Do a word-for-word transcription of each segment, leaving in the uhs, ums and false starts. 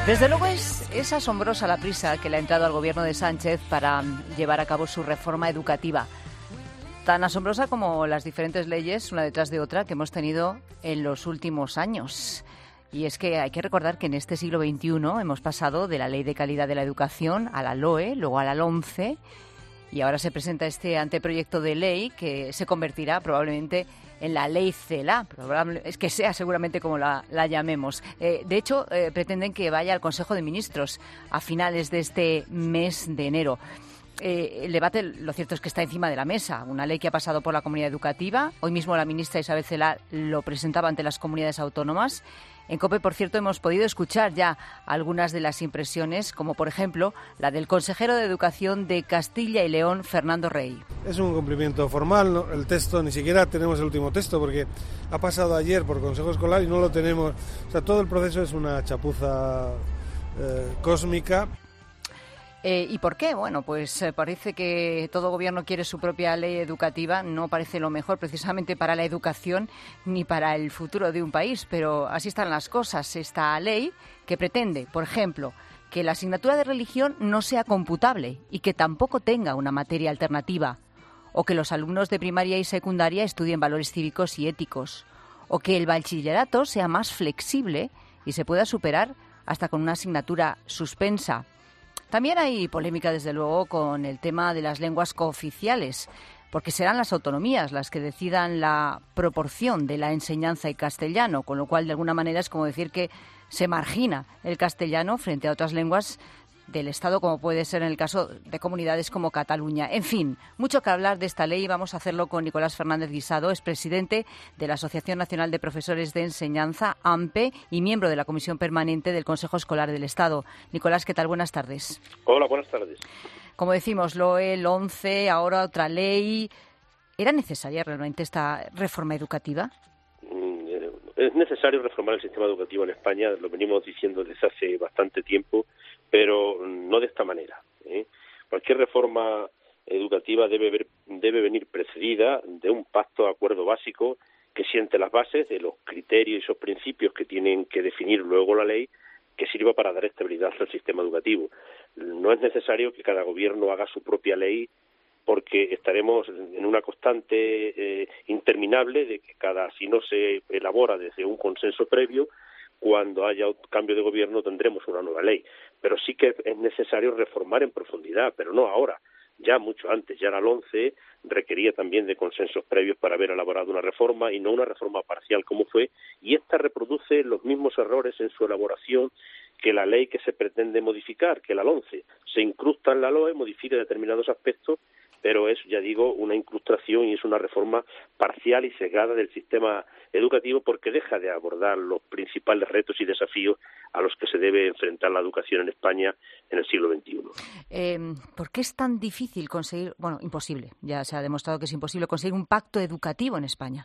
Desde luego es, es asombrosa la prisa que le ha entrado al gobierno de Sánchez para llevar a cabo su reforma educativa. Tan asombrosa como las diferentes leyes, una detrás de otra, que hemos tenido en los últimos años. Y es que hay que recordar que en este siglo veintiuno hemos pasado de la Ley de Calidad de la Educación a la LOE, luego a la LOMCE, y ahora se presenta este anteproyecto de ley que se convertirá probablemente en la ley CELA, probable, es que sea seguramente como la, la llamemos. Eh, de hecho, eh, pretenden que vaya al Consejo de Ministros a finales de este mes de enero. Eh, el debate, lo cierto es que está encima de la mesa. Una ley que ha pasado por la comunidad educativa. Hoy mismo la ministra Isabel Celaá lo presentaba ante las comunidades autónomas. En COPE, por cierto, hemos podido escuchar ya algunas de las impresiones, como por ejemplo la del consejero de Educación de Castilla y León, Fernando Rey. Es un cumplimiento formal, ¿no? El texto, ni siquiera tenemos el último texto porque ha pasado ayer por Consejo Escolar y no lo tenemos. O sea, todo el proceso es una chapuza eh, cósmica. Eh, ¿Y por qué? Bueno, pues eh, parece que todo gobierno quiere su propia ley educativa. No parece lo mejor precisamente para la educación ni para el futuro de un país, pero así están las cosas. Esta ley que pretende, por ejemplo, que la asignatura de religión no sea computable y que tampoco tenga una materia alternativa, o que los alumnos de primaria y secundaria estudien valores cívicos y éticos, o que el bachillerato sea más flexible y se pueda superar hasta con una asignatura suspensa. También hay polémica, desde luego, con el tema de las lenguas cooficiales, porque serán las autonomías las que decidan la proporción de la enseñanza en castellano, con lo cual, de alguna manera, es como decir que se margina el castellano frente a otras lenguas del Estado, como puede ser en el caso de comunidades como Cataluña. En fin, mucho que hablar de esta ley. Vamos a hacerlo con Nicolás Fernández Guisado, es presidente de la Asociación Nacional de Profesores de Enseñanza, A M P E, y miembro de la Comisión Permanente del Consejo Escolar del Estado. Nicolás, ¿qué tal? Buenas tardes. Hola, buenas tardes. Como decimos, LOE, LOMCE, ahora otra ley. ¿Era necesaria realmente esta reforma educativa? Es necesario reformar el sistema educativo en España, lo venimos diciendo desde hace bastante tiempo, pero no de esta manera, ¿eh? Cualquier reforma educativa debe, ver, debe venir precedida de un pacto de acuerdo básico que siente las bases de los criterios y esos principios que tienen que definir luego la ley, que sirva para dar estabilidad al sistema educativo. No es necesario que cada gobierno haga su propia ley, porque estaremos en una constante eh, interminable de que cada, si no se elabora desde un consenso previo, cuando haya un cambio de gobierno tendremos una nueva ley. Pero sí que es necesario reformar en profundidad, pero no ahora, ya mucho antes. Ya la LOMCE requería también de consensos previos para haber elaborado una reforma y no una reforma parcial como fue, y esta reproduce los mismos errores en su elaboración que la ley que se pretende modificar, que la LOMCE. Se incrusta en la LOE, modifica determinados aspectos, pero es, ya digo, una incrustación y es una reforma parcial y sesgada del sistema educativo porque deja de abordar los principales retos y desafíos a los que se debe enfrentar la educación en España en el siglo veintiuno. Eh, ¿Por qué es tan difícil conseguir, bueno, imposible, ya se ha demostrado que es imposible conseguir un pacto educativo en España?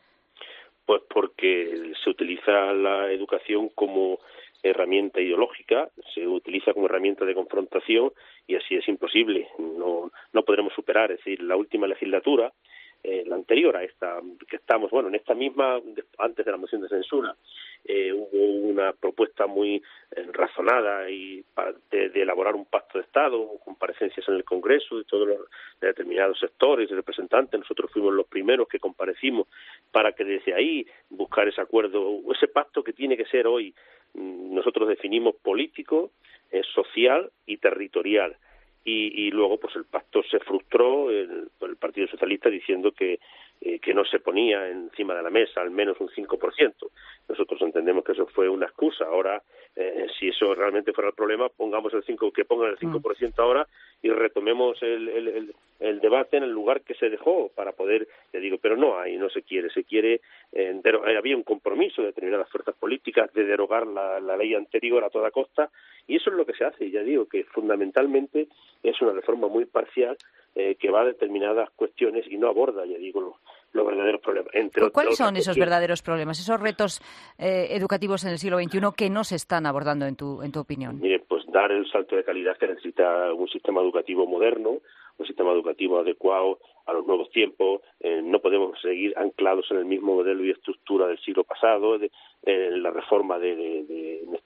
Pues porque se utiliza la educación como herramienta ideológica, se utiliza como herramienta de confrontación y así es imposible, no no podremos superar. Es decir, la última legislatura, eh, la anterior a esta, que estamos, bueno, en esta misma, antes de la moción de censura, eh, hubo una propuesta muy eh, razonada y para, de, de elaborar un pacto de Estado, comparecencias en el Congreso de todos los de determinados sectores y representantes. Nosotros fuimos los primeros que comparecimos para que desde ahí buscar ese acuerdo, ese pacto que tiene que ser hoy, nosotros definimos político, eh, social y territorial. Y, y luego pues el pacto se frustró el, por el Partido Socialista diciendo que eh, que no se ponía encima de la mesa al menos un cinco por ciento. Nosotros entendemos que eso fue una excusa. Ahora, eh, si eso realmente fuera el problema, pongamos el cinco, que pongan el cinco por ciento ahora y retomemos el, el, el, el debate en el lugar que se dejó para poder, le digo, pero no hay, no se quiere, se quiere, eh, pero había un compromiso de determinadas fuerzas políticas de derogar la, la ley anterior a toda costa, y eso es lo que se hace. Y ya digo que fundamentalmente es una reforma muy parcial eh, que va a determinadas cuestiones y no aborda, ya digo, los, los verdaderos problemas. Entre ¿Cuáles son esos verdaderos problemas, esos retos eh, educativos en el siglo veintiuno que no se están abordando en tu, en tu opinión? Mire, pues dar el salto de calidad que necesita un sistema educativo moderno, un sistema educativo adecuado a los nuevos tiempos. Eh, no podemos seguir anclados en el mismo modelo y estructura del siglo pasado, de, eh, la reforma de, de, de, en este caso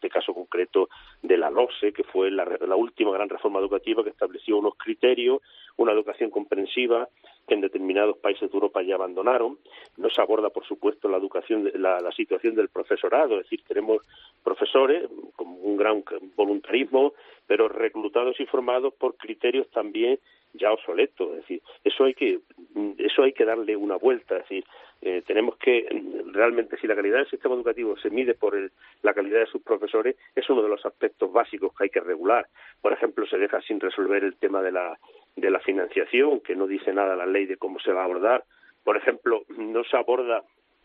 concreto de la LOSE, que fue la, la última gran reforma educativa que estableció unos criterios, una educación comprensiva que en determinados países de Europa ya abandonaron. No se aborda, por supuesto, la educación, la, la situación del profesorado, es decir, tenemos profesores con un gran voluntarismo, pero reclutados y formados por criterios también ya obsoletos. Es decir, eso hay que eso hay que darle una vuelta. Es decir, eh, tenemos que realmente, si la calidad del sistema educativo se mide por el, la calidad de sus profesores, es uno de los aspectos básicos que hay que regular. Por ejemplo, se deja sin resolver el tema de la de la financiación, que no dice nada la ley de cómo se va a abordar. Por ejemplo, no se aborda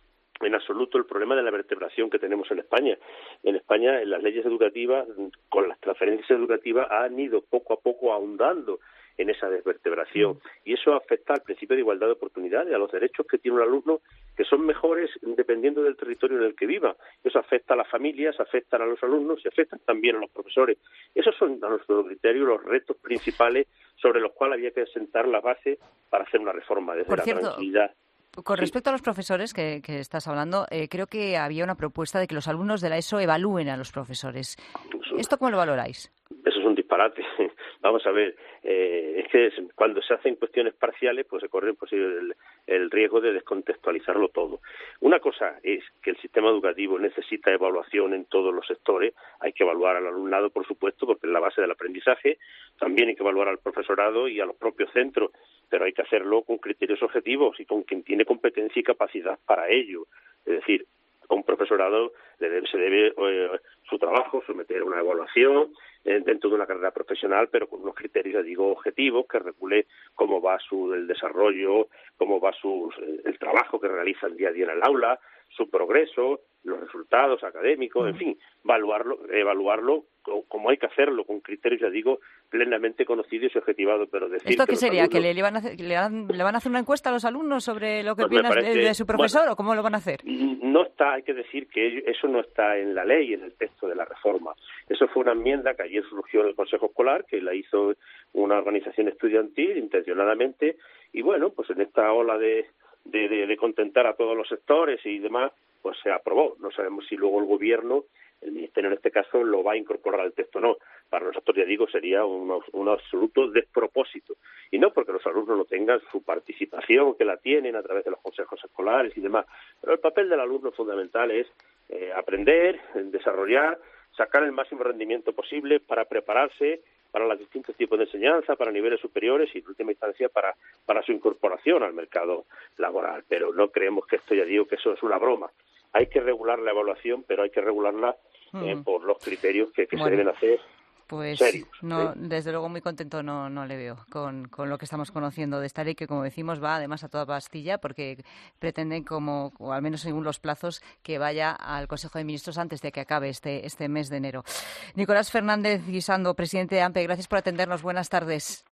en absoluto el problema de la vertebración que tenemos en España. En España, en las leyes educativas, con las transferencias educativas, han ido poco a poco ahondando en esa desvertebración. Y eso afecta al principio de igualdad de oportunidades, a los derechos que tiene un alumno, que son mejores dependiendo del territorio en el que viva. Eso afecta a las familias, afecta a los alumnos y afecta también a los profesores. Esos son, a nuestro criterio, los retos principales sobre los cuales había que sentar la base para hacer una reforma desde Por la cierto, tranquilidad. Con Sí. respecto a los profesores que, que estás hablando, eh, creo que había una propuesta de que los alumnos de la ESO evalúen a los profesores. Eso- ¿Esto cómo lo valoráis? Eso es un disparate. Vamos a ver, eh, es que es- cuando se hacen cuestiones parciales, pues se corre pues, el, el riesgo de descontextualizarlo todo. Una cosa es que el sistema educativo necesita evaluación en todos los sectores. Hay que evaluar al alumnado, por supuesto, porque es la base del aprendizaje. También hay que evaluar al profesorado y a los propios centros, pero hay que hacerlo con criterios objetivos y con quien tiene competencia y capacidad para ello. Es decir, a un profesorado le debe, se debe eh, su trabajo someter a una evaluación eh, dentro de una carrera profesional, pero con unos criterios, ya digo, objetivos, que regule cómo va su el desarrollo, cómo va su, el trabajo que realiza el día a día en el aula, su progreso, los resultados académicos, en fin, evaluarlo, evaluarlo como hay que hacerlo, con criterios, ya digo, plenamente conocidos y objetivados. Pero decir ¿Esto que qué los sería? ¿Que alumnos- le, le van a hacer, le, van, le van a hacer una encuesta a los alumnos sobre lo que Pues me opinan de, parece- de su profesor bueno, o cómo lo van a hacer? No está, hay que decir que ello- eso no está en la ley, en el texto de la reforma. Eso fue una enmienda que ayer surgió en el Consejo Escolar, que la hizo una organización estudiantil intencionadamente, y bueno, pues en esta ola de, de, de, de contentar a todos los sectores y demás, pues se aprobó. No sabemos si luego el Gobierno, el Ministerio en este caso, lo va a incorporar al texto o no. Para nosotros, ya digo, sería un, un absoluto despropósito. Y no porque los alumnos no tengan su participación, que la tienen a través de los consejos escolares y demás. Pero el papel del alumno fundamental es eh, aprender, desarrollar, sacar el máximo rendimiento posible para prepararse para los distintos tipos de enseñanza, para niveles superiores y, en última instancia, para, para su incorporación al mercado laboral. Pero no creemos que esto, ya digo, que eso es una broma. Hay que regular la evaluación, pero hay que regularla eh, Mm. por los criterios que, que Bueno. se deben hacer. Pues serios, no, ¿eh? desde luego muy contento no, no le veo con, con lo que estamos conociendo de esta ley que, como decimos, va además a toda pastilla porque pretenden, como o al menos según los plazos, que vaya al Consejo de Ministros antes de que acabe este, este mes de enero. Nicolás Fernández Guisando, presidente de AMPE, gracias por atendernos. Buenas tardes.